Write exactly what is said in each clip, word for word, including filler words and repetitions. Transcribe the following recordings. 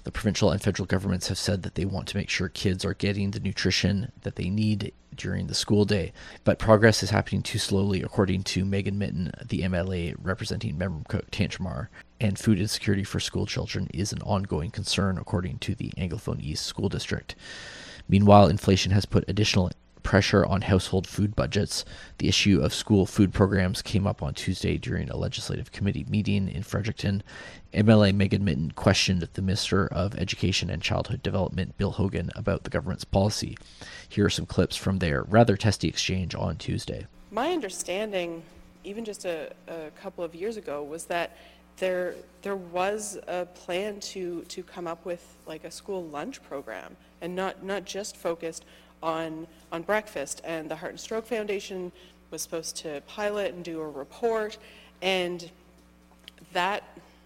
The provincial and federal governments have said that they want to make sure kids are getting the nutrition that they need during the school day. But progress is happening too slowly, according to Megan Mitton, the M L A representing Memramcook Tantramar. And food insecurity for school children is an ongoing concern, according to the Anglophone East School District. Meanwhile, inflation has put additional pressure on household food budgets. The issue of school food programs came up on Tuesday during a legislative committee meeting in Fredericton. M L A Megan Mitton questioned the Minister of Education and Childhood Development, Bill Hogan, about the government's policy. Here are some clips from their rather testy exchange on Tuesday. My understanding, even just a, a couple of years ago, was that there there was a plan to to come up with like a school lunch program, and not not just focused on on breakfast. And the Heart and Stroke Foundation was supposed to pilot and do a report, and that,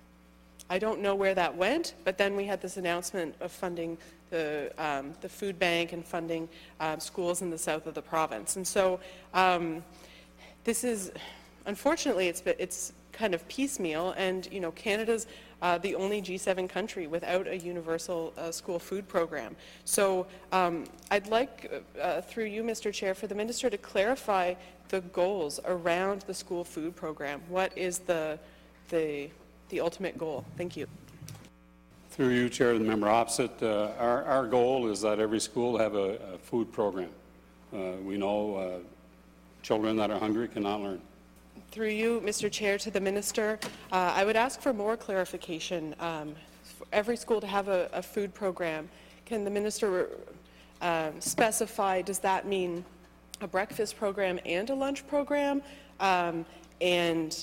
I don't know where that went, but then we had this announcement of funding the um, the food bank and funding um, schools in the south of the province. And so um, this is, unfortunately, it's it's kind of piecemeal, and you know, Canada's uh, the only G seven country without a universal uh, school food program. So um, I'd like, uh, through you, Mister Chair, for the Minister to clarify the goals around the school food program. What is the the the ultimate goal? Thank you. Through you, Chair, the member opposite, uh, our, our goal is that every school have a, a food program. Uh, we know uh, children that are hungry cannot learn. Through you, Mister Chair, to the Minister, uh, I would ask for more clarification. Um, for every school to have a, a food program. Can the Minister uh, specify, does that mean a breakfast program and a lunch program? Um, and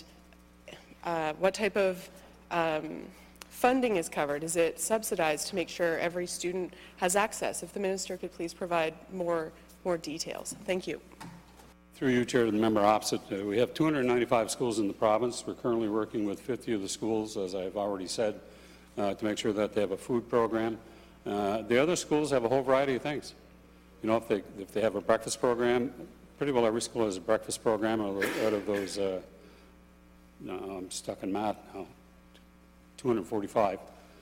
uh, what type of um, funding is covered? Is it subsidized to make sure every student has access? If the Minister could please provide more, more details. Thank you. Through you, Chair, to the member opposite, uh, we have two hundred ninety-five schools in the province. We're currently working with fifty of the schools, as I've already said, uh, to make sure that they have a food program. Uh, the other schools have a whole variety of things. You know, if they if they have a breakfast program, pretty well every school has a breakfast program out of those. Uh, no, I'm stuck in math now. two hundred forty-five,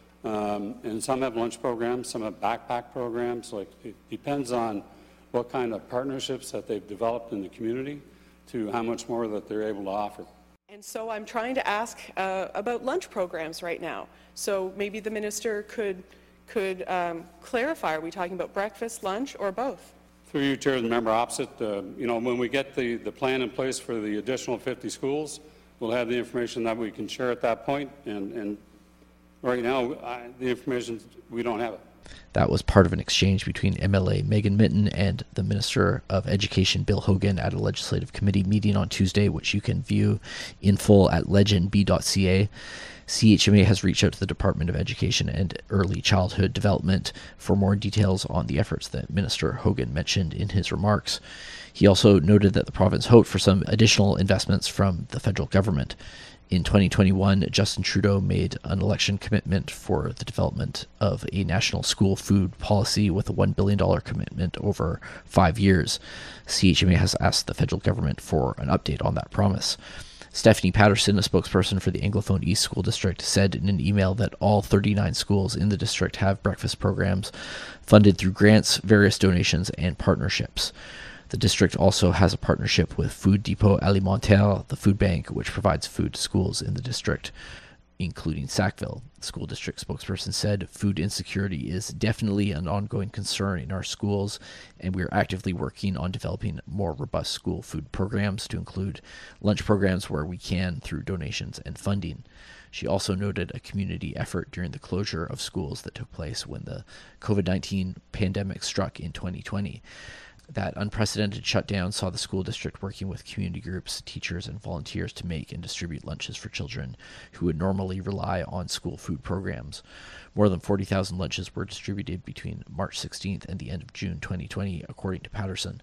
um, and some have lunch programs, some have backpack programs. Like, it depends on what kind of partnerships that they've developed in the community to how much more that they're able to offer. And so I'm trying to ask uh, about lunch programs right now. So maybe the Minister could could um, clarify, are we talking about breakfast, lunch, or both? Through you, Chair, the member opposite, uh, you know, when we get the, the plan in place for the additional fifty schools, we'll have the information that we can share at that point, and, and right now, I, the information, we don't have it. That was part of an exchange between M L A Megan Mitton and the Minister of Education, Bill Hogan, at a legislative committee meeting on Tuesday, which you can view in full at legend b dot c a. C H M A has reached out to the Department of Education and Early Childhood Development for more details on the efforts that Minister Hogan mentioned in his remarks. He also noted that the province hoped for some additional investments from the federal government. In twenty twenty-one, Justin Trudeau made an election commitment for the development of a national school food policy with a one billion dollars commitment over five years. C H M A has asked the federal government for an update on that promise. Stephanie Patterson, a spokesperson for the Anglophone East School District, said in an email that all thirty-nine schools in the district have breakfast programs funded through grants, various donations, and partnerships. The district also has a partnership with Food Depot Alimentaire, the food bank, which provides food to schools in the district, including Sackville. The school district spokesperson said food insecurity is definitely an ongoing concern in our schools, and we are actively working on developing more robust school food programs to include lunch programs where we can through donations and funding. She also noted a community effort during the closure of schools that took place when the COVID nineteen pandemic struck in twenty twenty. That unprecedented shutdown saw the school district working with community groups, teachers, and volunteers to make and distribute lunches for children who would normally rely on school food programs. More than forty thousand lunches were distributed between March sixteenth and the end of June twenty twenty, according to Patterson.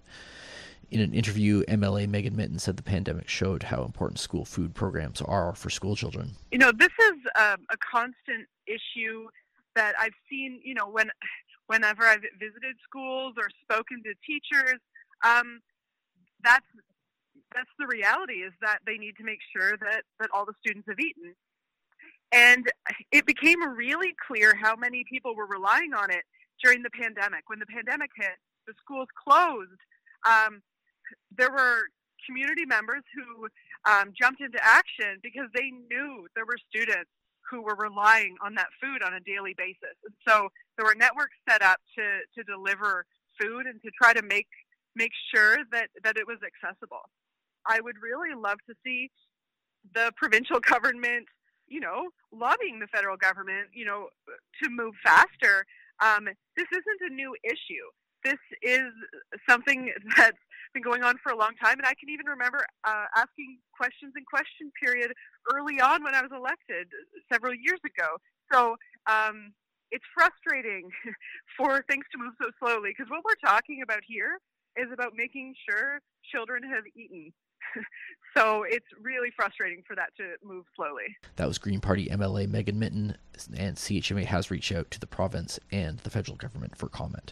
In an interview, M L A Megan Mitton said the pandemic showed how important school food programs are for school children. You know, this is um, a constant issue that I've seen, you know, when whenever I've visited schools or spoken to teachers. Um, that's that's the reality, is that they need to make sure that, that all the students have eaten. And it became really clear how many people were relying on it during the pandemic. When the pandemic hit, the schools closed. Um, there were community members who um, jumped into action because they knew there were students who were relying on that food on a daily basis. And so there were networks set up to, to deliver food and to try to make make sure that, that it was accessible. I would really love to see the provincial government, you know, lobbying the federal government, you know, to move faster. Um, this isn't a new issue. This is something that's been going on for a long time, and I can even remember uh, asking questions in question period early on when I was elected several years ago. So um, it's frustrating for things to move so slowly, because what we're talking about here is about making sure children have eaten. So it's really frustrating for that to move slowly. That was Green Party M L A Megan Mitton, and C H M A has reached out to the province and the federal government for comment.